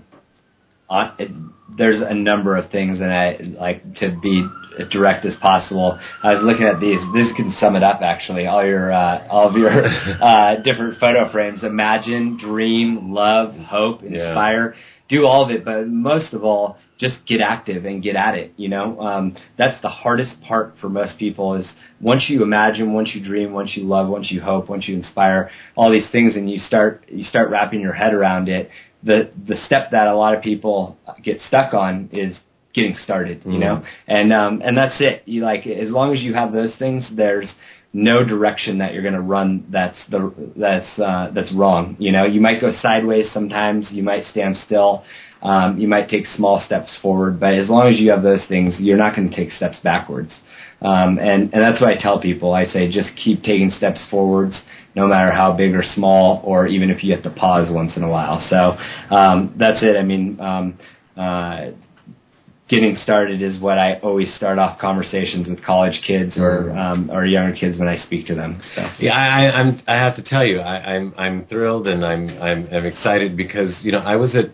on, it, there's a number of things, and I like to be direct as possible. I was looking at these. This can sum it up, actually. All your, uh, all of your uh, different photo frames. Imagine, dream, love, hope, inspire. Yeah. Do all of it, but most of all, just get active and get at it. You know, um, that's the hardest part for most people. Is once you imagine, once you dream, once you love, once you hope, once you inspire, all these things, and you start you start wrapping your head around it. The the step that a lot of people get stuck on is getting started, you mm. know, and um, and that's it. You like as long as you have those things, there's no direction that you're going to run that's the that's uh, that's wrong. You know, you might go sideways sometimes, you might stand still, um, you might take small steps forward, but as long as you have those things, you're not going to take steps backwards. Um, and and that's what I tell people. I say just keep taking steps forwards, no matter how big or small, or even if you have to pause once in a while. So um, that's it. I mean. Um, uh, Getting started is what I always start off conversations with college kids or um, or younger kids when I speak to them. So yeah, I, I'm. I have to tell you, I, I'm I'm thrilled and I'm I'm I'm excited because you know I was at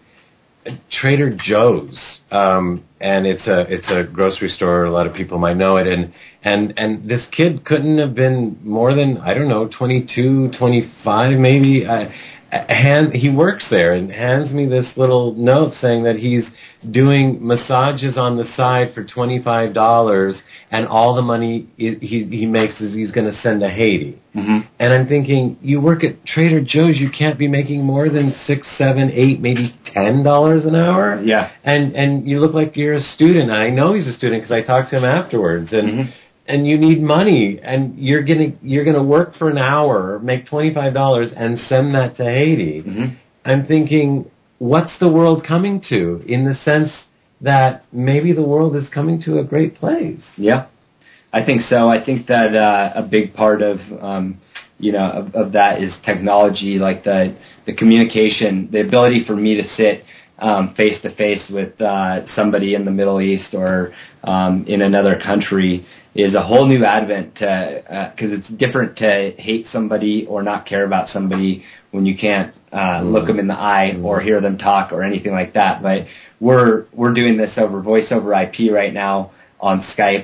Trader Joe's um, and it's a it's a grocery store. A lot of people might know it, and and and this kid couldn't have been more than I don't know twenty-two, twenty-five maybe. I, Hand, he works there and hands me this little note saying that he's doing massages on the side for twenty-five dollars and all the money he he makes is he's going to send to Haiti. Mm-hmm. And I'm thinking, you work at Trader Joe's, you can't be making more than six, seven, eight, maybe ten dollars an hour. Yeah. And and you look like you're a student. And I know he's a student because I talked to him afterwards. And. Mm-hmm. And you need money, and you're gonna you're gonna work for an hour, make twenty-five dollars, and send that to Haiti. Mm-hmm. I'm thinking, what's the world coming to? In the sense that maybe the world is coming to a great place. Yeah, I think so. I think that uh, a big part of um, you know of, of that is technology, like the the communication, the ability for me to sit um, face to face with uh, somebody in the Middle East or um, in another country. Is a whole new advent to because uh, it's different to hate somebody or not care about somebody when you can't uh, mm. look them in the eye mm. or hear them talk or anything like that. But we're we're doing this over voice over I P right now on Skype,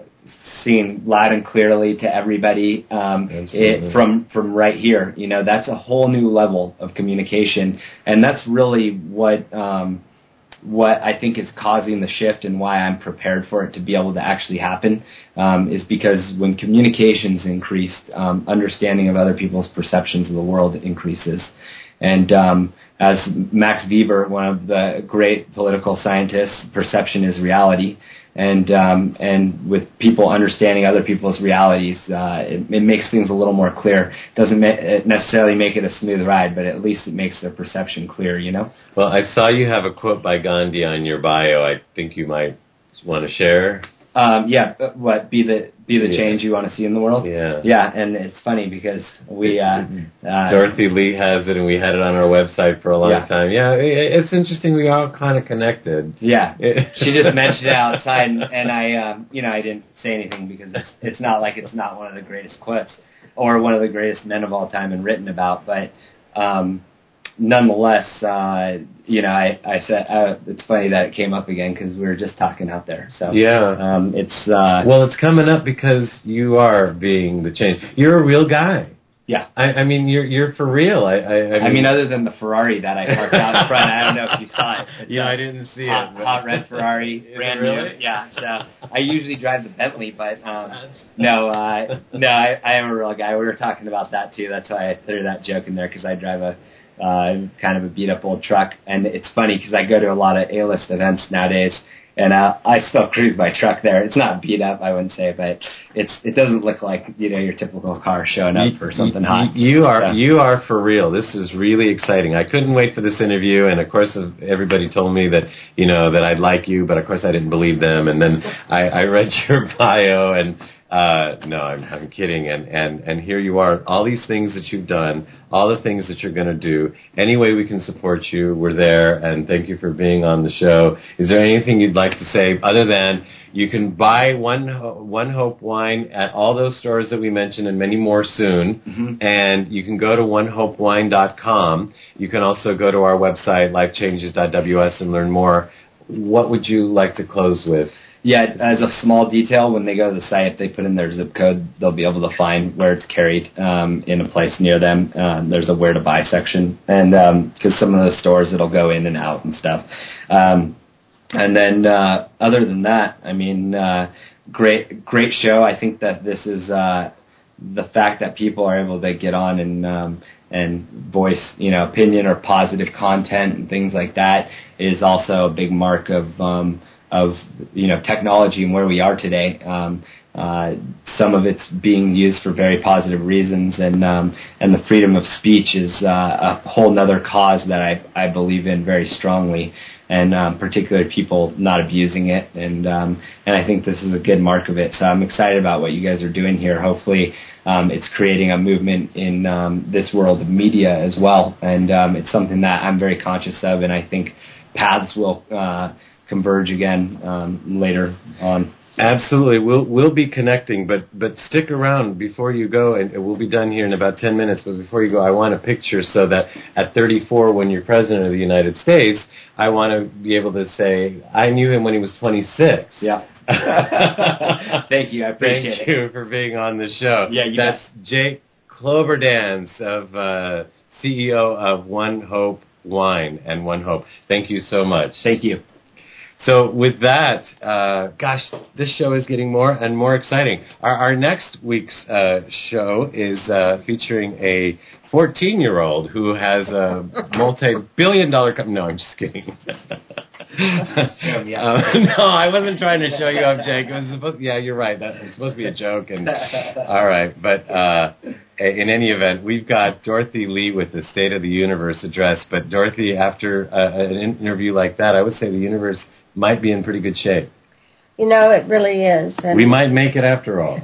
seeing loud and clearly to everybody um, it, from from right here. You know, that's a whole new level of communication, and that's really what. Um, what I think is causing the shift and why I'm prepared for it to be able to actually happen um, is because when communications increased, um, understanding of other people's perceptions of the world increases. And um, as Max Weber, one of the great political scientists, perception is reality. And um, and with people understanding other people's realities, uh, it, it makes things a little more clear. Doesn't ma- necessarily make it a smooth ride, but at least it makes their perception clear, you know? Well, I saw you have a quote by Gandhi on your bio. I think you might want to share. Um, yeah, what, be the be the yeah. change you want to see in the world? Yeah. Yeah, and it's funny because we... Uh, uh, Dorothy Lee has it, and we had it on our website for a long yeah. time. Yeah, it's interesting. We all kind of connected. Yeah. She just mentioned it outside, and, and I, um, you know, I didn't say anything because it's, it's not like it's not one of the greatest clips or one of the greatest men of all time and written about, but... Um, Nonetheless, uh, you know, I, I said uh, it's funny that it came up again because we were just talking out there. So yeah, um, it's uh, well, it's coming up because you are being the change. You're a real guy. Yeah, I, I mean, you're you're for real. I, I, I, mean, I mean, other than the Ferrari that I parked out in front, I don't know if you saw it. It's yeah, I didn't see hot, it. But... Hot red Ferrari, brand really? new. Yeah, so I usually drive the Bentley, but um, no, uh, no, I, I am a real guy. We were talking about that too. That's why I threw that joke in there because I drive a. Uh, kind of a beat-up old truck, and it's funny because I go to a lot of A-list events nowadays, and uh, I still cruise my truck there. It's not beat up, I wouldn't say, but it's it doesn't look like you know your typical car showing up for something you, hot. You are so. you are for real. This is really exciting. I couldn't wait for this interview, and of course, everybody told me that you know that I'd like you, but of course I didn't believe them. And then I, I read your bio and. Uh, no, I'm, I'm kidding. And, and, and here you are, all these things that you've done, all the things that you're going to do. Any way we can support you, we're there. And thank you for being on the show. Is there anything you'd like to say other than you can buy One, One Hope wine at all those stores that we mentioned and many more soon. Mm-hmm. And you can go to one hope wine dot com. You can also go to our website, life changes dot w s, and learn more. What would you like to close with? Yeah, as a small detail, when they go to the site, if they put in their zip code, they'll be able to find where it's carried um, in a place near them. Um, there's a where to buy section, and because um, some of the stores, it'll go in and out and stuff. Um, and then uh, other than that, I mean, uh, great, great show. I think that this is uh, the fact that people are able to get on and um, and voice, you know, opinion or positive content and things like that is also a big mark of. Um, of, you know, technology and where we are today. Um, uh, some of it's being used for very positive reasons, and um, and the freedom of speech is uh, a whole nother cause that I, I believe in very strongly, and um, particularly people not abusing it, and um, and I think this is a good mark of it. So I'm excited about what you guys are doing here. Hopefully um, it's creating a movement in um, this world of media as well, and um, it's something that I'm very conscious of, and I think paths will uh, converge again um, later on. Absolutely, we'll we'll be connecting, but but stick around before you go, and we'll be done here in about ten minutes. But before you go, I want a picture so that at thirty-four, when you're president of the United States, I want to be able to say I knew him when he was twenty-six. Yeah. Thank you, I appreciate Thank it. you for being on the show. Yeah, you That's bet. Jake Cloverdance, of uh, C E O of One Hope Wine and One Hope. Thank you so much. Thank you. So with that, uh, gosh, this show is getting more and more exciting. Our, our next week's uh, show is uh, featuring a fourteen-year-old who has a multi-billion dollar company. No, I'm just kidding. Show me uh, no, I wasn't trying to show you up, Jake. It was supposed, yeah, you're right. That was supposed to be a joke. And all right, but uh, in any event, we've got Dorothy Lee with the State of the Universe address. But Dorothy, after uh, an interview like that, I would say the universe might be in pretty good shape. You know, it really is. And we might make it after all.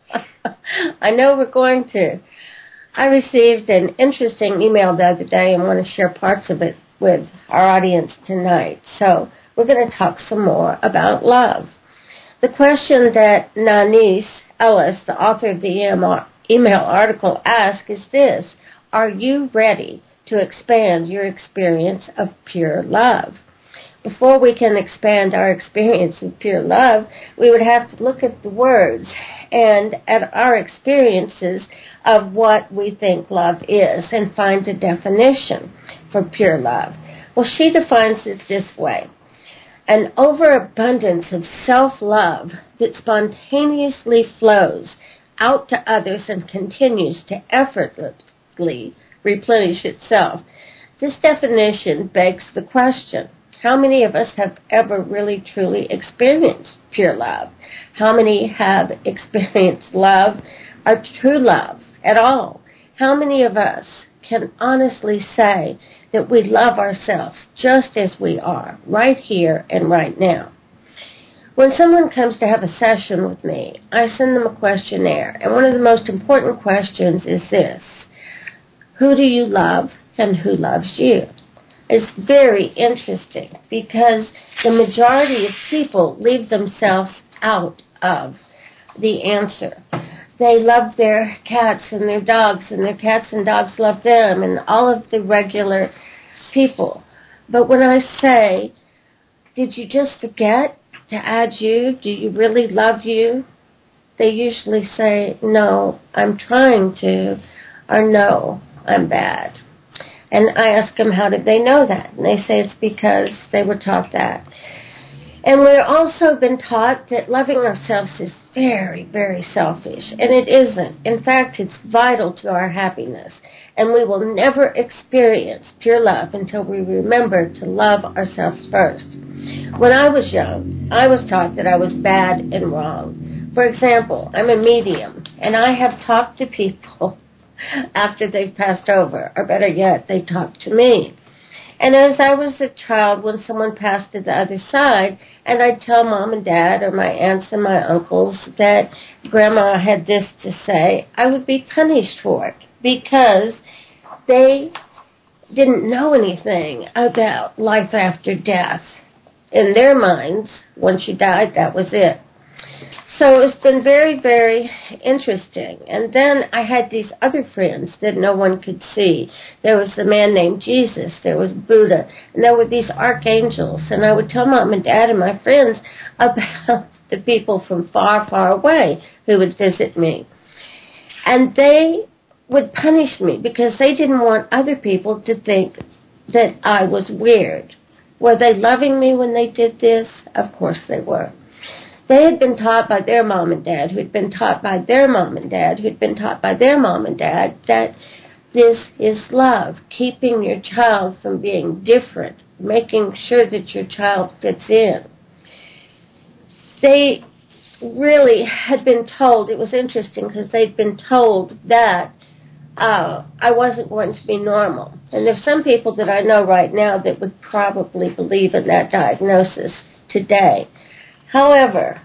I know we're going to. I received an interesting email the other day and want to share parts of it with our audience tonight. So we're going to talk some more about love. The question that Nanise Ellis, the author of the email article, asked is this: are you ready to expand your experience of pure love? Before we can expand our experience of pure love, we would have to look at the words and at our experiences of what we think love is and find a definition for pure love. Well, she defines it this way: an overabundance of self-love that spontaneously flows out to others and continues to effortlessly replenish itself. This definition begs the question, how many of us have ever really truly experienced pure love? How many have experienced love, or true love at all? How many of us can honestly say that we love ourselves just as we are, right here and right now? When someone comes to have a session with me, I send them a questionnaire, and one of the most important questions is this: who do you love and who loves you? It's very interesting because the majority of people leave themselves out of the answer. They love their cats and their dogs, and their cats and dogs love them, and all of the regular people. But when I say, did you just forget to add you? Do you really love you? They usually say, no, I'm trying to, or no, I'm bad. And I ask them, how did they know that? And they say it's because they were taught that. And we're also been taught that loving ourselves is very, very selfish. And it isn't. In fact, it's vital to our happiness. And we will never experience pure love until we remember to love ourselves first. When I was young, I was taught that I was bad and wrong. For example, I'm a medium, and I have talked to people after they've passed over, or better yet, they talked to me. And as I was a child, when someone passed to the other side, and I'd tell mom and dad or my aunts and my uncles that grandma had this to say, I would be punished for it because they didn't know anything about life after death. In their minds, when she died, that was it. So it's been very, very interesting. And then I had these other friends that no one could see. There was the man named Jesus. There was Buddha. And there were these archangels. And I would tell mom and dad and my friends about the people from far, far away who would visit me. And they would punish me because they didn't want other people to think that I was weird. Were they loving me when they did this? Of course they were. They had been taught by their mom and dad, who had been taught by their mom and dad, who had been taught by their mom and dad, that this is love, keeping your child from being different, making sure that your child fits in. They really had been told, it was interesting because they'd been told that uh, I wasn't going to be normal. And there's some people that I know right now that would probably believe in that diagnosis today. However,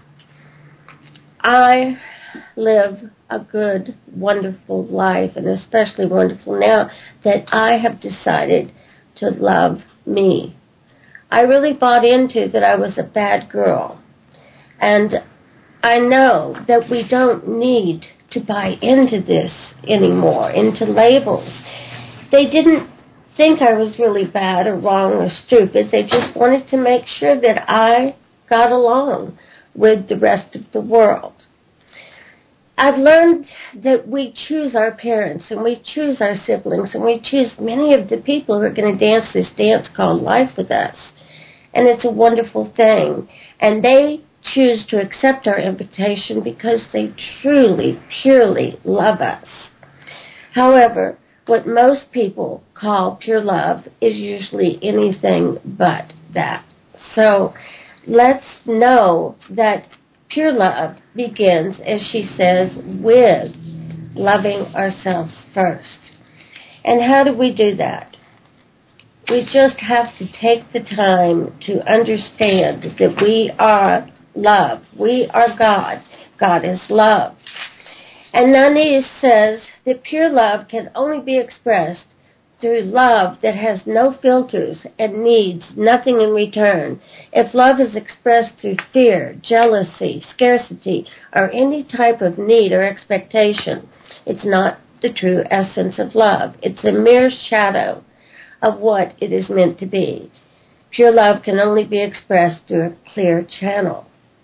I live a good, wonderful life, and especially wonderful now that I have decided to love me. I really bought into that I was a bad girl. And I know that we don't need to buy into this anymore, into labels. They didn't think I was really bad or wrong or stupid. They just wanted to make sure that I got along with the rest of the world. I've learned that we choose our parents and we choose our siblings and we choose many of the people who are going to dance this dance called life with us. And it's a wonderful thing. And they choose to accept our invitation because they truly, purely love us. However, what most people call pure love is usually anything but that. So let's know that pure love begins, as she says, with loving ourselves first. And how do we do that? We just have to take the time to understand that we are love. We are God. God is love. And Nani says that pure love can only be expressed through love that has no filters and needs nothing in return. If love is expressed through fear, jealousy, scarcity, or any type of need or expectation, it's not the true essence of love. It's a mere shadow of what it is meant to be. Pure love can only be expressed through a clear channel.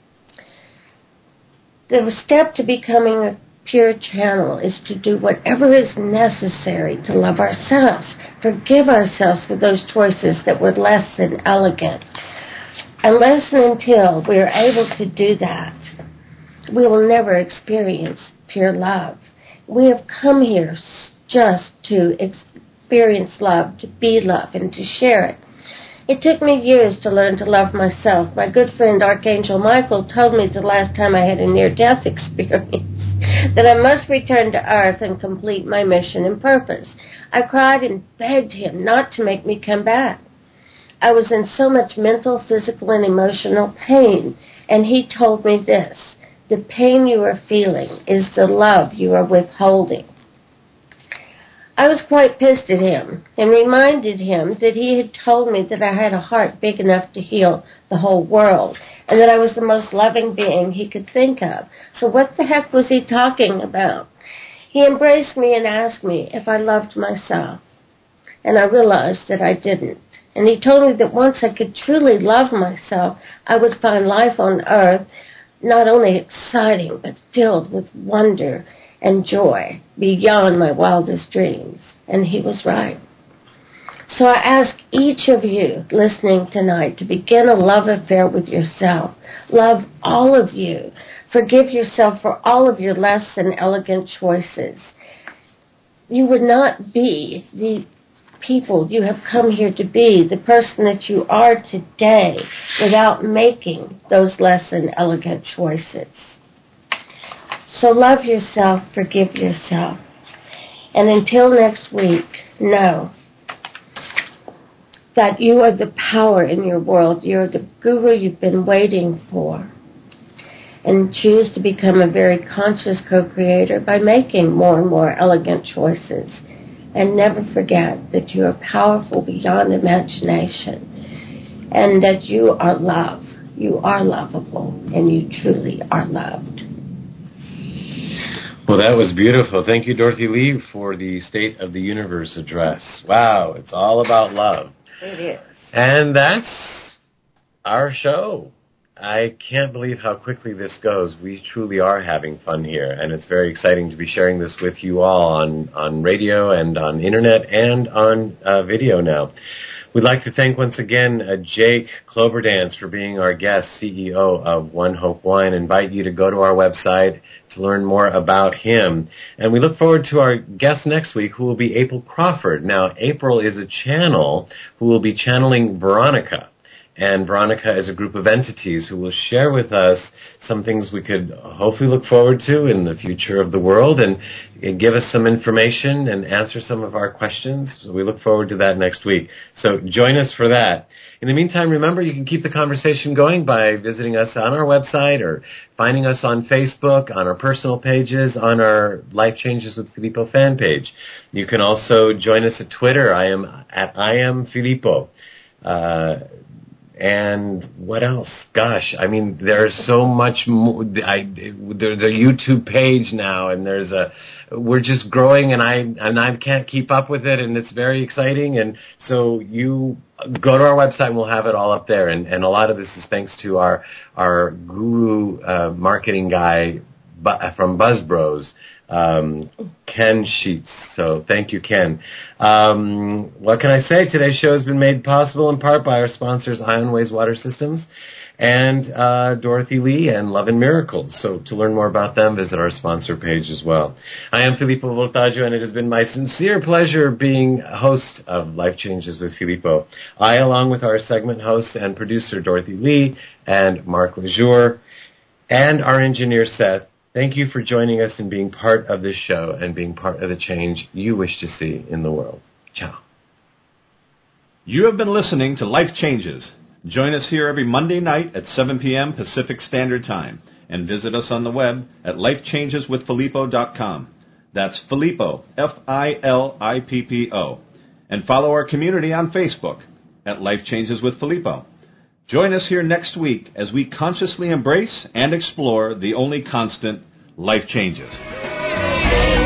The step to becoming a pure channel is to do whatever is necessary to love ourselves, forgive ourselves for those choices that were less than elegant, Unless and until we are able to do that, we will never experience pure love. We have come here just to experience love, to be love, and to share it. It took me years to learn to love myself. My good friend Archangel Michael told me the last time I had a near-death experience that I must return to Earth and complete my mission and purpose. I cried and begged him not to make me come back. I was in so much mental, physical, and emotional pain, and he told me this: the pain you are feeling is the love you are withholding. I was quite pissed at him and reminded him that he had told me that I had a heart big enough to heal the whole world and that I was the most loving being he could think of. So what the heck was he talking about? He embraced me and asked me if I loved myself, and I realized that I didn't. And he told me that once I could truly love myself, I would find life on Earth not only exciting but filled with wonder and joy beyond my wildest dreams. And he was right. So I ask each of you listening tonight to begin a love affair with yourself. Love all of you. Forgive yourself for all of your less than elegant choices. You would not be the people you have come here to be, the person that you are today, without making those less than elegant choices. So love yourself, forgive yourself. And until next week, know that you are the power in your world. You're the guru you've been waiting for. And choose to become a very conscious co-creator by making more and more elegant choices. And never forget that you are powerful beyond imagination. And that you are love. You are lovable. And you truly are loved. Well, that was beautiful. Thank you, Dorothy Lee, for the State of the Universe address. Wow, it's all about love. It is. And that's our show. I can't believe how quickly this goes. We truly are having fun here, and it's very exciting to be sharing this with you all on, on radio and on internet and on uh, video now. We'd like to thank once again uh, Jake Cloverdance for being our guest, C E O of One Hope Wine. I invite you to go to our website to learn more about him. And we look forward to our guest next week, who will be April Crawford. Now, April is a channel who will be channeling Veronica. And Veronica is a group of entities who will share with us some things we could hopefully look forward to in the future of the world and, and give us some information and answer some of our questions. So we look forward to that next week. So join us for that. In the meantime, remember, you can keep the conversation going by visiting us on our website or finding us on Facebook, on our personal pages, on our Life Changes with Filippo fan page. You can also join us at Twitter. I am at I am Filippo. Uh, And what else? Gosh, I mean, there's so much more. I, there's a YouTube page now, and there's a. We're just growing, and I and I can't keep up with it, and it's very exciting. And so you go to our website, and we'll have it all up there. And, and a lot of this is thanks to our our guru uh, marketing guy from Buzz Bros, um, Ken Sheets. So thank you, Ken. Um, what can I say? Today's show has been made possible in part by our sponsors, Ionways Water Systems and uh, Dorothy Lee and Love and Miracles. So to learn more about them, visit our sponsor page as well. I am Filippo Voltaggio, and it has been my sincere pleasure being host of Life Changes with Filippo. I, along with our segment host and producer, Dorothy Lee, and Mark Lejour, and our engineer, Seth, thank you for joining us and being part of this show and being part of the change you wish to see in the world. Ciao. You have been listening to Life Changes. Join us here every Monday night at seven p.m. Pacific Standard Time and visit us on the web at life changes with filippo dot com. That's Filippo, F I L I P P O. And follow our community on Facebook at Life Changes with Filippo. Join us here next week as we consciously embrace and explore the only constant, life changes.